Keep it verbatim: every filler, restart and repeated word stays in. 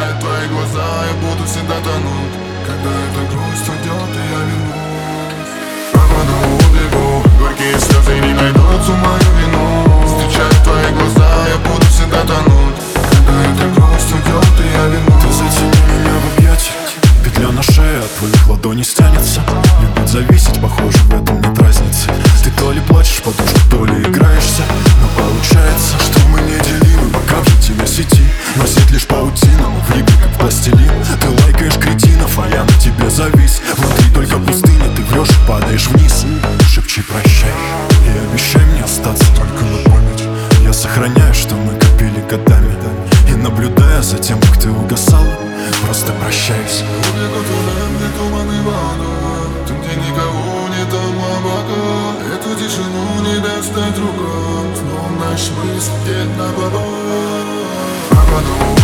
Встречают твои глаза, я буду всегда тонуть. Когда эта грусть уйдет, и я вернусь. Пропаду, убегу, горькие слезы не найдут всю мою вину. Встречают твои глаза, я буду всегда тонуть. Когда эта грусть уйдет, и я вернусь. Ты затяни меня в объятия, петля на шее от твоих ладоней стянется. Любить зависеть, похоже, в этом нет разницы. Ты то ли плачешь подушку, то ли играешься. Но получается, что мы неделимы. Пока в тебя сети носит лишь паутина, но в игры как пластилин. Ты лайкаешь кретинов, а я на тебе завис. Внутри только пустыня, ты врешь и падаешь вниз. Шепчи прощай и обещай мне остаться только на память. Я сохраняю, что мы копили годами, и наблюдая за тем, как ты угасала, просто прощаюсь. Убегу туда, где туманы воду, там, где никого нет, там облака. Эту тишину не достать рукам, снова наш мысль где-то на баба. Пропаду.